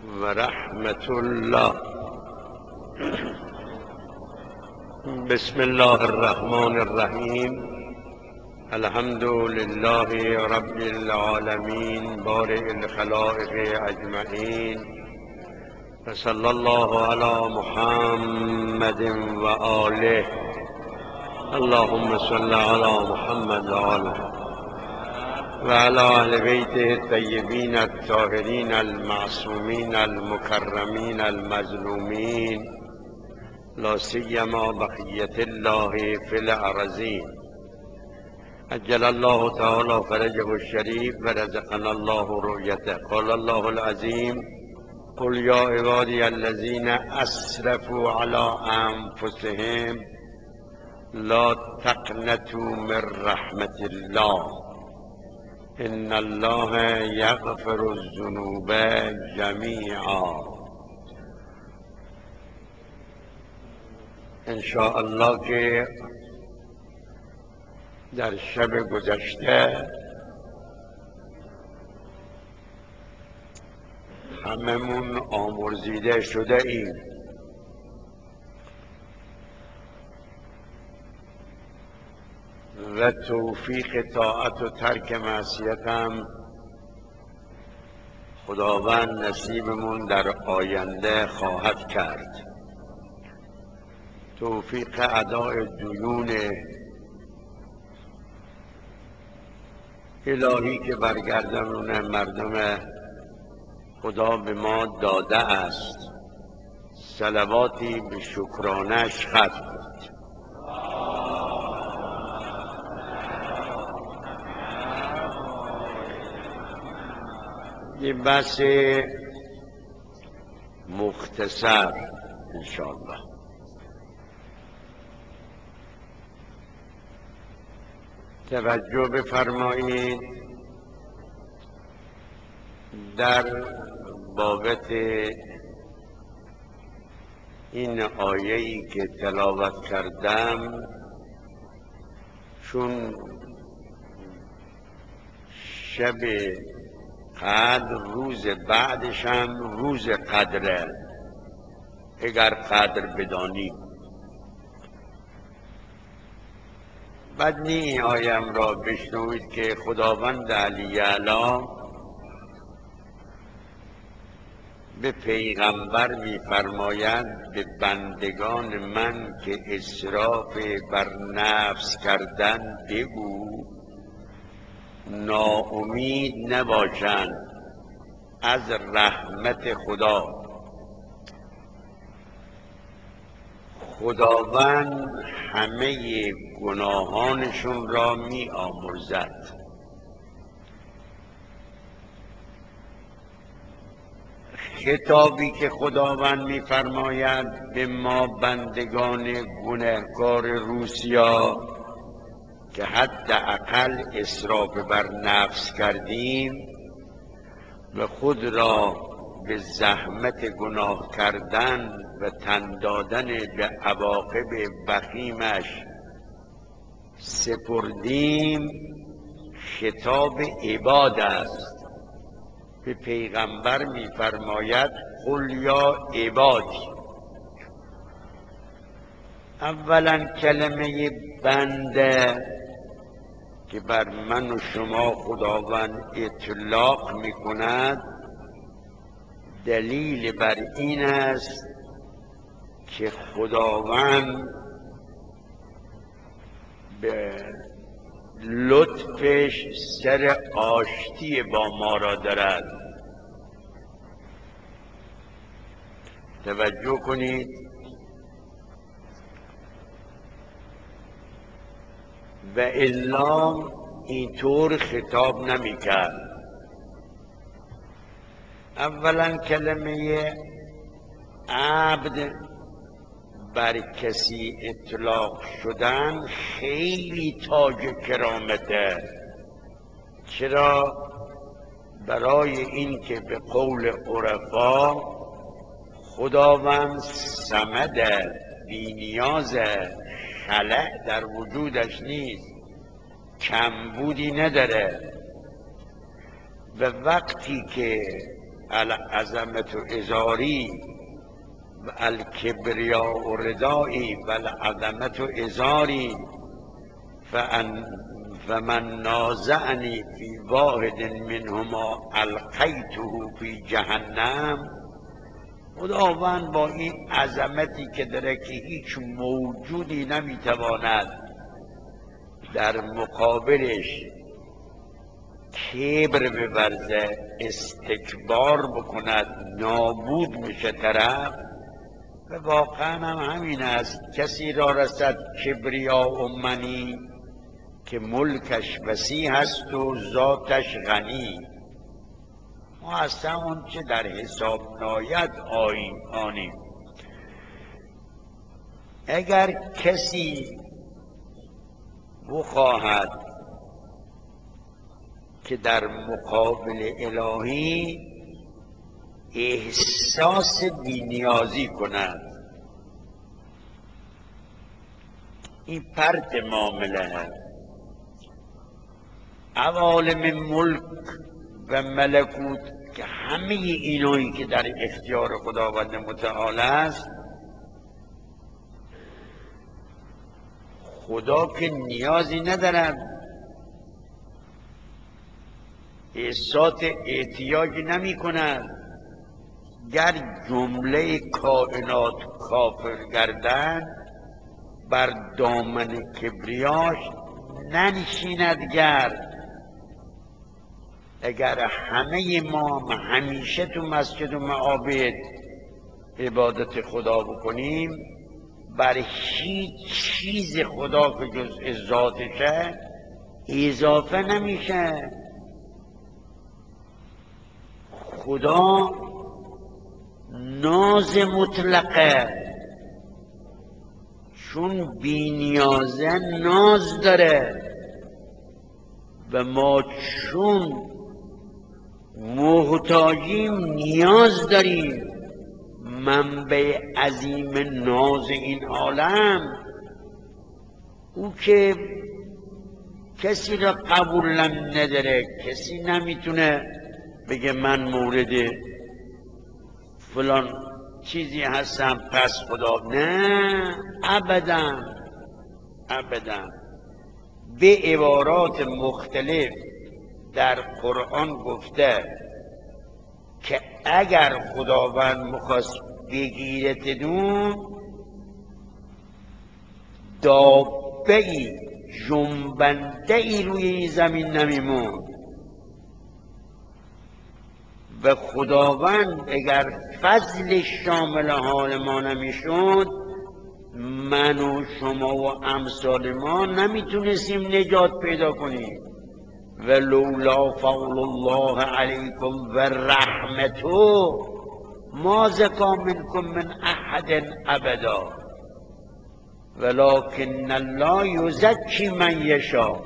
ورحمة الله. بسم الله الرحمن الرحیم. الحمد لله رب العالمین بارئ الخلائق اجمعین و صلی الله علی محمد و آله. اللهم صل علی محمد و آله و علی اهل بیته الطیبین الطاهرین المعصومین المکرمین المظلومین، لا سیما بقیة الله فی الارضین. عجل الله تعالی فرجه الشریف و رزقنا الله رؤیته. قال الله العظیم: قل یا عبادی الذین اسرفوا علی انفسهم لا تقنطوا من رحمة الله ان الله یغفر الذنوب جمیعا. انشاءالله که در شب گذشته هممون آمرزیده شده ایم و توفیق طاعت و ترک معصیت هم خداوند نصیبمون در آینده خواهد کرد. توفیق ادای دیون الهی که برگردانون مردم خدا به ما داده است. صلواتی به شکرانش ختم کنید. یه بحث مختصر انشاءالله. توجه بفرمایید. در بابت این آیه‌ای که تلاوت کردم، چون شب قدر روز بعدش هم روز قدره، اگر قدر بدانیم. بد نی این آیم را بشنوید که خداوند علی اعلی به پیغمبر می‌فرماید: به بندگان من که اسراف بر نفس کردن بگو ناامید نباشند از رحمت خدا. خداوند همه گناهانشون را می آمرزد. خطابی که خداوند می فرماید به ما بندگان گنهکار روسیا که حداقل اسراف بر نفس کردیم و خود را به زحمت گناه کردن و تن دادن به عواقب وخیمش سپردیم، خطاب عباد است. به پیغمبر می‌فرماید: قل یا عبادی. اولا کلمه بنده که بر من و شما خداوند اطلاق می‌کند، دلیل بر این است که خداوند به لطفش سر آشتی با ما را دارد. توجه کنید. و الا اینطور خطاب نمی کرد. اولا کلمه عبد بر کسی اطلاق شدن خیلی تاج کرامته. چرا؟ برای این که به قول عرفا خداوند صمد، بی نیاز، خلأ در وجودش نیست، کمبودی نداره. و وقتی که العظمت ازاری و الکبریاء ردایی و العظمت ازاری فمن نازعنی فی واحد منهما القیته فی جهنم. خداوند با این عظمتی که داره که هیچ موجودی نمیتواند در مقابلش کبر بورزه، استکبار بکند، نابود میشه طرف. و واقعا هم همین است. کسی را رسد کبریا و منی که ملکش وسیع هست و ذاتش غنی. ما اصلا اون چه در حساب ناید آنیم. اگر کسی بخواهد که در مقابل الهی احساس بی‌نیازی کند، این پرت معامله هست. عوالم ملک و ملکوت که همه اینایی که در اختیار خداوند متعال است، خدا که نیازی ندارد، احساس احتیاجی نمی کند. گر جمله کائنات کافر گردند، بر دامن کبریاش ننشیند گرد. اگر همه ما همیشه تو مسجد و معابد عبادت خدا بکنیم، بر هیچ چیز خدا که جز ذاتشه اضافه نمیشه. خدا ناز مطلقه، چون بی نیازه ناز داره و ما چون محتاجیم نیاز داریم. منبع عظیم ناز این عالم او که کسی را قبول نداره، کسی نمیتونه بگه من مورد فلان چیزی هستم پس خدا، نه، ابدا ابدا. به عبارات مختلف در قرآن گفته که اگر خداوند میخواست بگیرت دون، دابه ای جنبنده ای روی این زمین نمیمون. و خداوند اگر فضل شامل حال ما نمیشد، من و شما و امثال ما نمیتونستیم نجات پیدا کنیم. و لولا فضل الله علیکم و رحمته ما زکا منکم من احد ابدا ولکن الله یزکی من یشاء.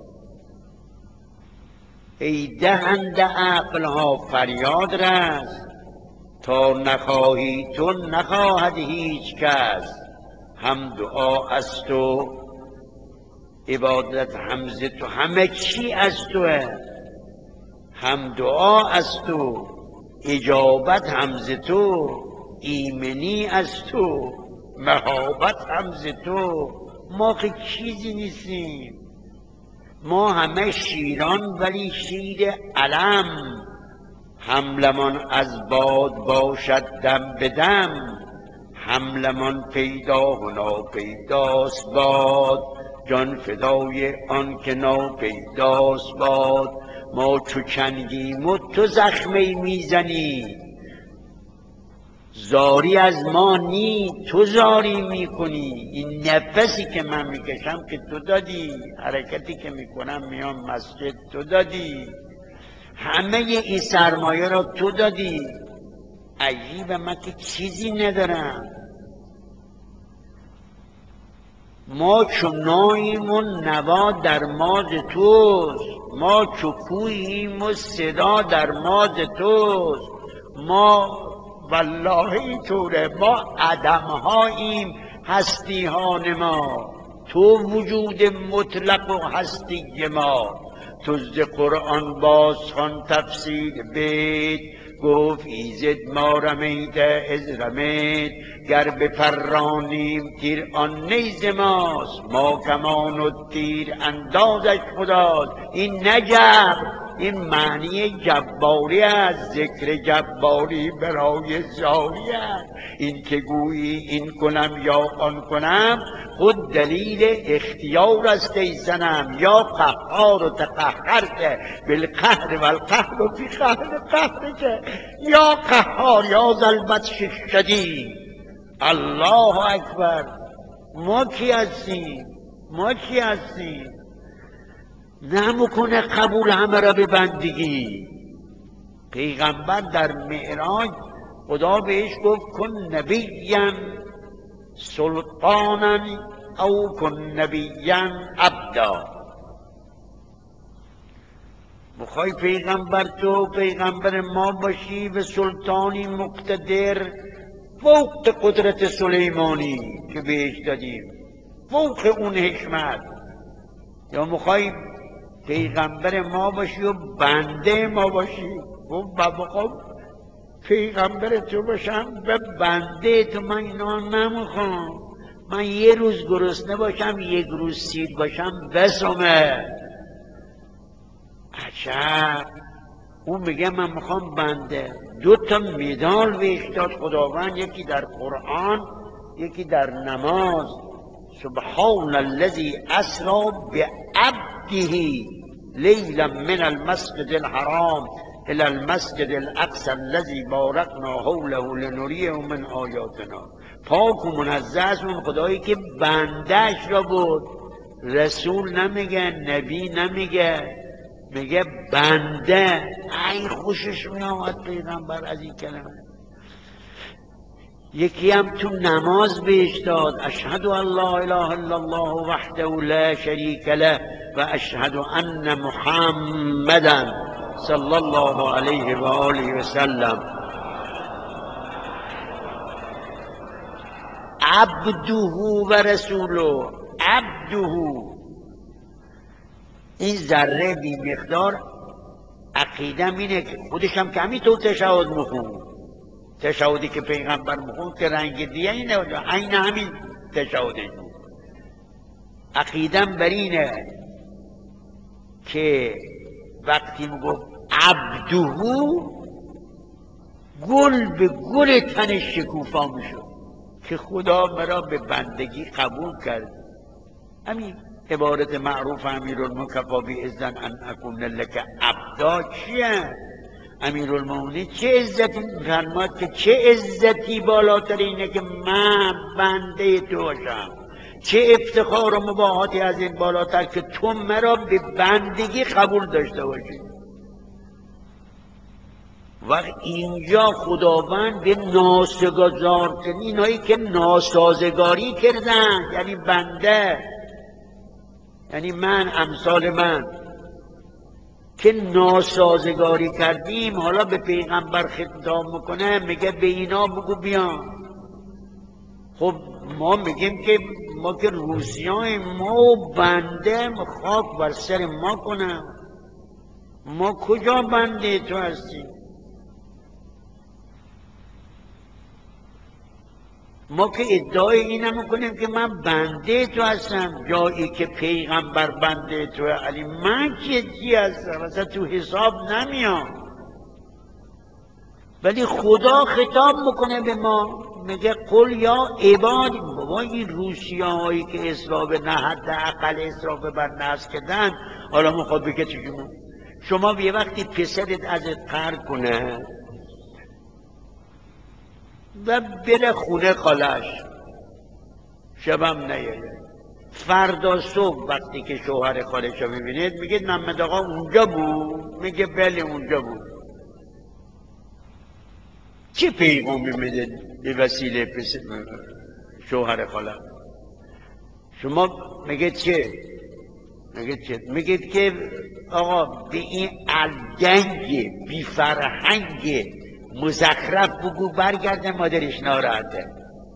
ای دهنده عقلها فریاد رس، تا نخواهی تو نخواهد هیچ کس. هم دعا از تو، عبادت همز تو، همه چی از توه. هم دعا از تو، اجابت همز تو، ایمنی از تو، مهابت همز تو. ما که چیزی نیستیم. ما همه شیران ولی شیر علم. حملمان از باد باشد دم به دم، حملمان پیدا و ناپیداست باد. جان فدای آن که ناپیداست باد. ما چو چنگیم و تو زخمه میزنی، زاری از ما نی تو زاری میکنی. این نفسی که من میکشم که تو دادی، حرکتی که میکنم میام مسجد تو دادی، همه این سرمایه را تو دادی. عجیبه من که چیزی ندارم. ما چو ناییم و نوا در ماز توست، ما چو کوییم و صدا در ماز توست. ما والله اینطوره، ما عدمهاییم هستی ها نما، تو وجود مطلق و هستی ما. تو ز قرآن باز خوان تفسیر بیت، گفت ایزد ما رمیده از رمید، گر بپرانیم تیر آن نیز ماست، ما کمان و تیر اندازش خداست. این نجب، این معنی جباری است، ذکر جباری برای زاری است. این که گویی این کنم یا آن کنم، خود دلیل اختیار است ای صنم. یا قهار و تقهرت بالقهر و القهر و فی قهر قهرک، یا قهار یا ذا البطش الشدید. الله اکبر. ما کی هستیم؟ ما کی هستیم؟ نمیکنه قبول همه را به بندگی. پیغمبر در معراج خدا بهش گفت کن نبیا سلطانا او کن نبیا عبدا. میخوای پیغمبر تو پیغمبر ما باشی و سلطانی مقتدر فوق قدرت سلیمانی که بهش دادیم، فوق اون حکمت، یا میخوای پیغمبر ما باشی و بنده ما باشی؟ گفت بابا خب پیغمبر تو باشم و بنده تو، من اینا نمیخوام. من یه روز گرسنه باشم، یک روز سیر باشم بسمه. عجب. اون میگه من میخوام بنده. 2 تا مدال بهش داد خداوند، یکی در قرآن یکی در نماز. سبحان الذی اسری بعبده لیلا من المسجد الحرام الى المسجد الاقصی الذی بارکنا حوله لنریه من آیاتنا. پاک و منزه است اون خدایی که بندهش را بود. رسول نمیگه، نبی نمیگه، میگه بنده. ای خوشش میآمد پیغمبر از این کلمه. یکی هم تو نماز بهش داد اشهد ان لا اله الا الله وحده لا شریک له و اشهد ان محمدا صلی الله علیه و آله و سلم عبده و رسوله. عبده، این ذره بی مقدار عقیدم اینه که خودش هم کمی تو تشهد مخون. تشهدی که پیغمبر مخون که رنگ دیگه اینه، عین همین تشهدی. عقیدم بر اینه که وقتی میگفت عبده، گل به گل تنش شکوفا میشد که خدا مرا به بندگی قبول کرد. همین عبارت معروف امیرالمومنین باذن ان اکون لک عبدا چیه؟ امیرالمومنین چه عزتی میفرماد که چه عزتی بالاتر اینه که من بنده تو باشم؟ چه افتخار و مباهاتی از این بالاتر که تو مرا به بندگی قبول داشته باشی؟ و اینجا خداوند به ناسزگار اینایی که ناسازگاری کردن، یعنی بنده، یعنی من، امثال من که ناسازگاری کردیم، حالا به پیغمبر خطاب میکنه، میگه به اینا بگو بیان. خب ما میگیم که ما که روسیاییم، ما بنده خاک بر سر ما کنم. ما کجا بنده تو هستیم؟ ما که ادعای این نمیکنیم که من بنده تو هستم، جایی که پیغمبر بنده تو. علی من چی هستم؟ اصلا تو حساب نمیام. ولی خدا خطاب میکنه به ما، میگه قل یا عبادی. بابا این روسیه هایی که اسراف نه حداقل اسراف بر نفس کردن، حالا میخواد بگه چجوری؟ شما یه وقتی پسرت ازت قهر کنه و بره خونه خالش، شبم نیه، فردا صبح وقتی که شوهر خالش رو میبینید میگید محمد آقا اونجا بود؟ میگه بله اونجا بود. چه پیغامی میده به وسیله شوهر خاله؟ شما میگید چه؟ میگید که آقا به این الدنگ بی فرهنگ مزخرف بگو برگرده، مادرش ناراحته.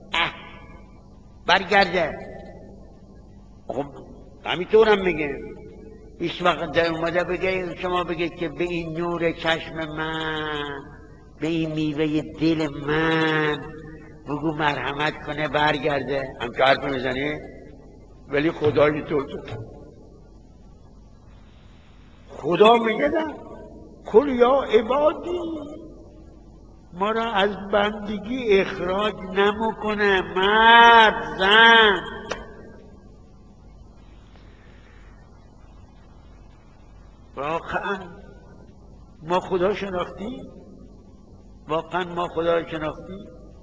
برگرده. خب همینطورم میگه. هیچ وقت در اومده بگه شما بگید که به این نور چشم من به این میوه دل من بگو مرحمت کنه برگرده. هم که حرف میزنی ولی خدای تو خدا میگه نه، کل یا عبادی، ما را از بندگی اخراج نمیکنه، مرد زن. واقعا ما خدا شناختی؟ واقعا ما خدا شناختی؟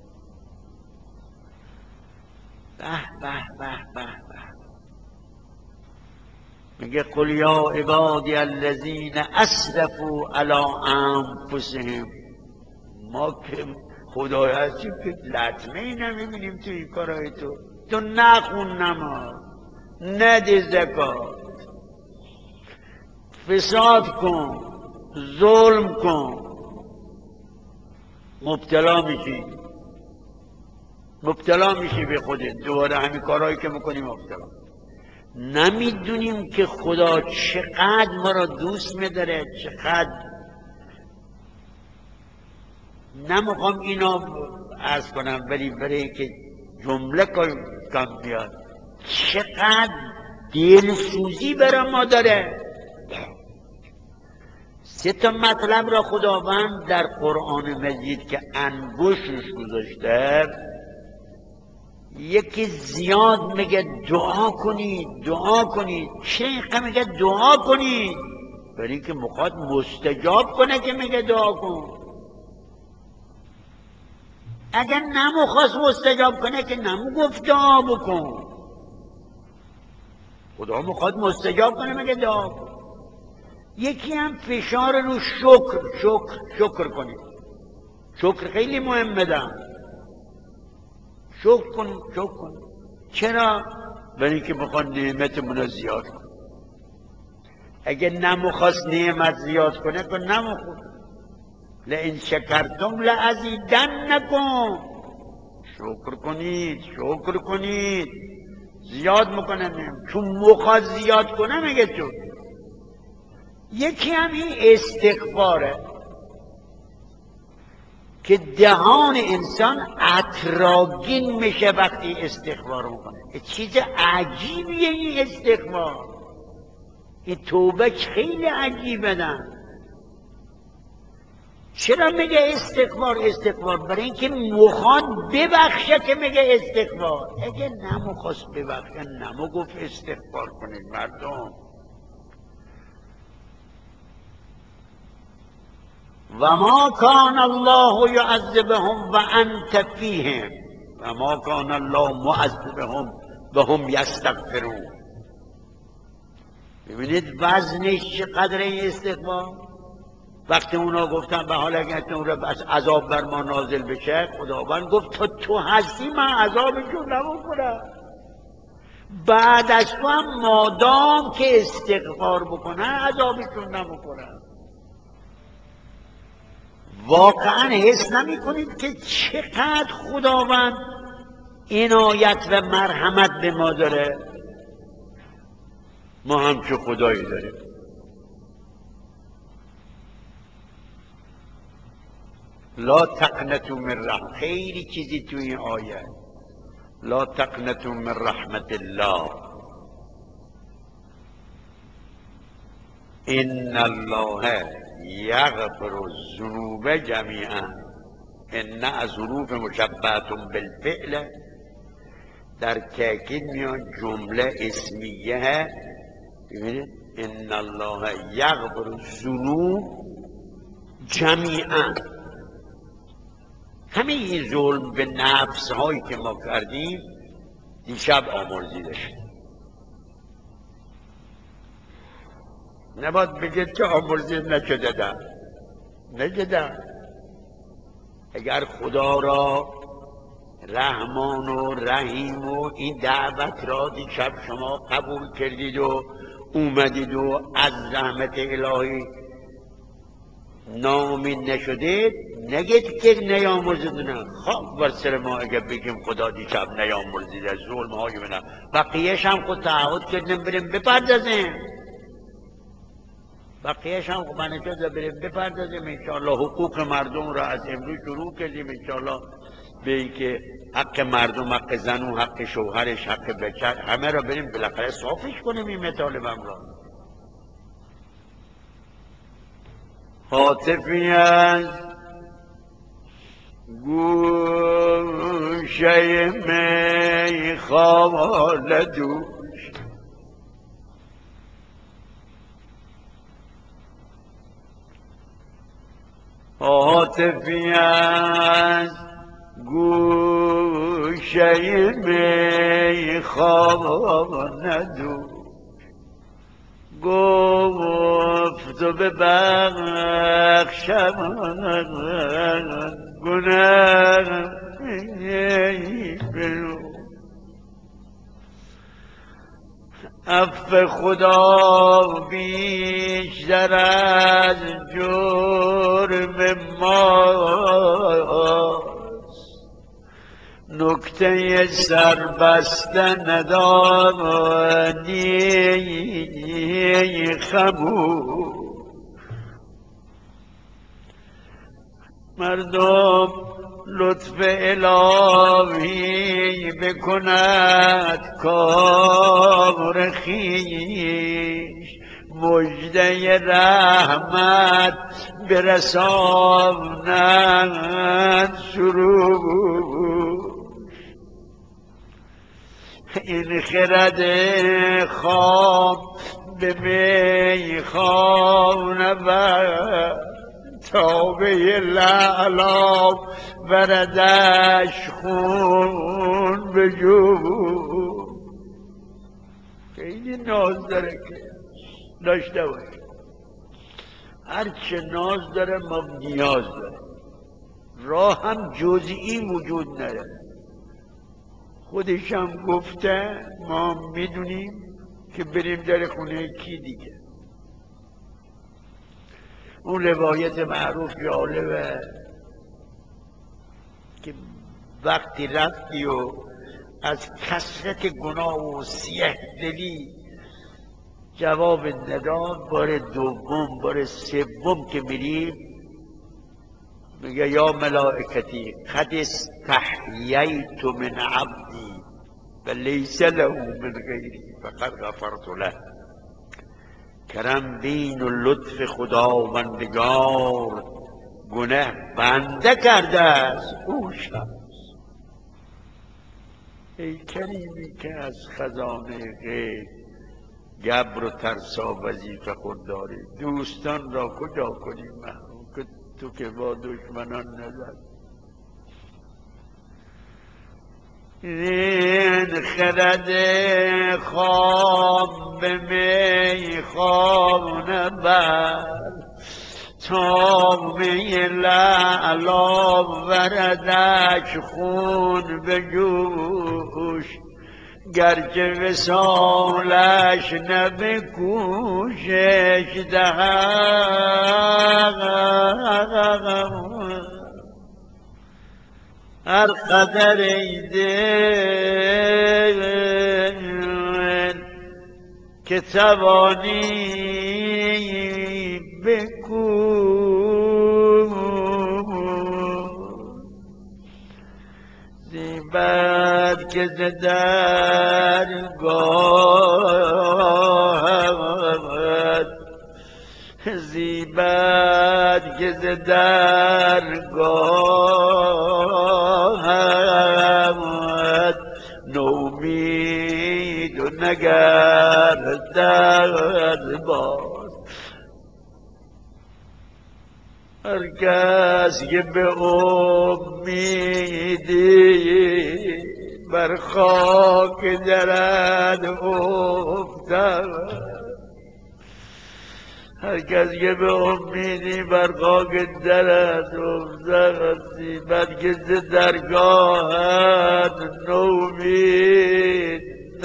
به به به به به. میگه قل یا عبادی الذین اسرفوا علی انفسهم. ما که خدای هستیم که لطمه ای نمیبینیم تو این کارهای تو نخون نماز، نده زکات، فساد کن، ظلم کن، مبتلا میشی به خودت، دوباره همین کارهایی که میکنیم مبتلا. نمیدونیم که خدا چقدر ما را دوست میداره، چقدر. نمیخوام اینا عرض کنم ولی برای که جمله کم بیاد، چقدر دلسوزی برای ما داره. 3 مطلب را خداوند در قرآن مجید که انگشتش گذاشته، یکی زیاد میگه دعا کنید دعا کنید. چه اینقدر میگه دعا کنید؟ برای که میخواد مستجاب کنه که میگه دعا کن. اگر نمیخواست مستجاب کنه که نمیگفت دعا بکن. خدا میخواد مستجاب کنه میگه دعا کن. یکی هم فشار رو شکر کنید. شکر خیلی مهمه ده. شکر کن. چرا؟ برای که بخواد نعمتمون رو زیاد کن. اگه نمیخواست نعمت زیاد کنه که نمیخواد. لئن شکرتم لازیدنکم. شکر کنید زیاد میکنه نعمت. چون میخواد زیاد کنه میگه تو. یکی هم این استغفاره که دهان انسان عطراگین میشه وقتی استغفار میکنه. چیز عجیبیه این استغفار. این توبه خیلی عجیبه نه. چرا میگه استغفار؟ برای اینکه میخواد ببخشه که میگه استغفار. اگه نمیخواست ببخشه نمیگفت استغفار کنید مردم. و ما کان الله یعذبهم و انت فیهم و ما کان الله معذبهم و هم یستغفرون. ببینید وزنش چقدر این استغفار. وقتی اونا گفتن به حال اگر تو بس عذاب بر ما نازل بشه، خداوند گفت تا تو هستی من عذابشون نمیکنم. بعد از تو هم مادام که استغفار بکنن عذابشون نمیکنم. واقعا حس نمی کنید که چقدر خداوند عنایت و مرحمت به ما داره؟ ما هم چه خدایی داریم. لا تقنطوا من رحمت. خیلی چیزی تو این آیه. لا تقنطوا من رحمت الله ان الله یغفر الذنوب جمیعا. ان از ظروف مشبهة بالفعل در تأکید میان جمله اسمیه. ببینید ان الله یغفر الذنوب جمیعا. همه این ظلم به نفس هایی که ما کردیم دیشب آمرزی داشت. نباید بگید که آمرزی نشده. اگر خدا را رحمان و رحیم و این دعوت را دیشب شما قبول کردید و اومدید و از رحمت الهی ناامید نشدید، نگید که نیامرزیدونه. خب بر سر ما اگر بگیم خدا دیشب نیامرزید از ظلم های بنا، بقیهش هم خود تعهد کردیم بریم بپردازیم. بقیهش هم خب اجازه بریم بپردازیم انشاءالله. حقوق مردم را از امروز شروع کردیم انشاءالله، به این که حق مردم، حق زن و حق شوهرش، حق بچه، همه را بریم بالاخره صافش کنیم این مطالبم را. هاتفی از گوشه میخانه دوش، هاتفی از گوشه میخانه دوش، گفت و ببخشم گناه بنو، عفو خدا بیشتر از جرم ماست، نکته سربسته ندانی خموش، مردم لطف الهی بکند کار خویش، مژده رحمت برساند سروش، این خرد خام به میخانه بر، تابه لعلا بردش خون به جوش. خیلی ناز داره که داشته باشه، هرچه ناز داره ما نیاز داره، راه هم جزئی وجود نداره. خودش هم گفته، ما میدونیم که بریم در خونه کی دیگه. اون روایت معروف جالبه که وقتی رفتی و از کثرت گناه و سیه دلی جواب نداد، بار دوم بار سوم که میری میگه یا ملائکتی قد استحییت من عبدی و لیس له من غیری فقد غفرت له. کرم بین و لطف خداوندگار، گناه بنده کرده است او شخص. ای کریمی که از خزانه غیب گبر و ترسا وظیفه خود داری، دوستان را کجا کنیم محروم که تو که با دشمنان نزد. این خرد خواب به میخانه بر، تابه لعلا وردش خون به جوش، گرچه وصالش نه به کوشش دهد، هر قدر ای دل که توانی بکن، زیبد که ز درگاهت، زیبد که ز درگاهت، نومید و نگردد باز. هر کس که به امیدی بر خاک درد افتد، هر کس که به امیدی بر خاک درد افتد، زیبد که ز درگاهت نومید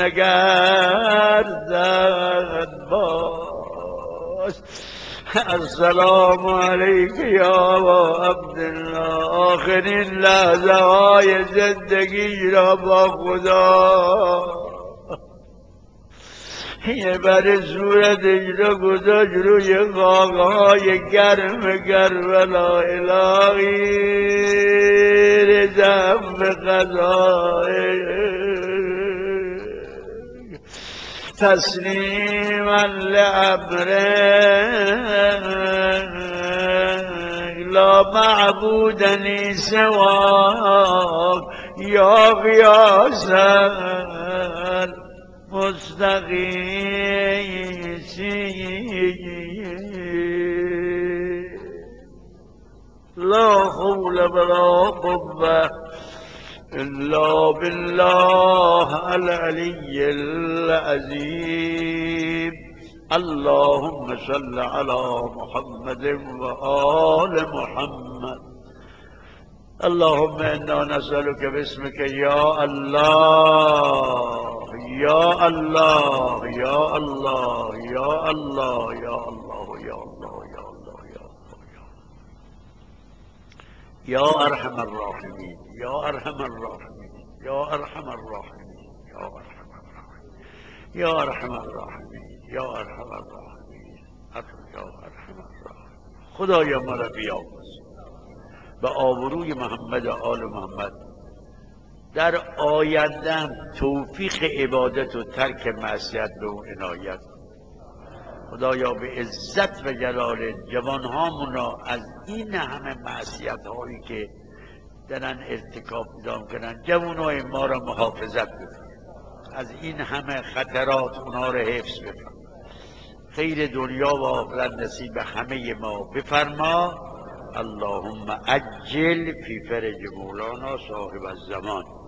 نگردد باز. السلام علیک یا عبدالله، آخرین لحظه های زندگی را با خدا یه بر صورتش رو گذاشت روی خاک‌های گرم کربلا. الهی رزم به قضایه تسلیما لأمرك لا معبود لي سواك يا غياث المستغيثين. لا حول ولا قوة إلا بالله العلي العظيم. اللهم صل على محمد وآل محمد. اللهم إنا نسألك باسمك يا الله يا الله يا الله يا الله يا الله يا الله يا الله يا الله يا أرحم الراحمين يا أرحم الراحمين يا أرحم الراحمين يا أرحم الراحمين يا أرحم الراحمين يا أرحم الراحمين يا أرحم الراحمين. خدایا ما را بیامرز به آبروی محمد و آل محمد در آیندهم توفیق عبادت و ترک معصیت به او عنایت. خدایا به عزت و جلال جوانهامون را از این همه معصیت هایی که دارن ارتکاب میکنن جوانهای ما را محافظت بفرما. از این همه خطرات اونها را حفظ بفرما. خیر دنیا و آخرت نصیب همه ما بفرما. اللهم عجل فی فرج مولانا صاحب الزمان.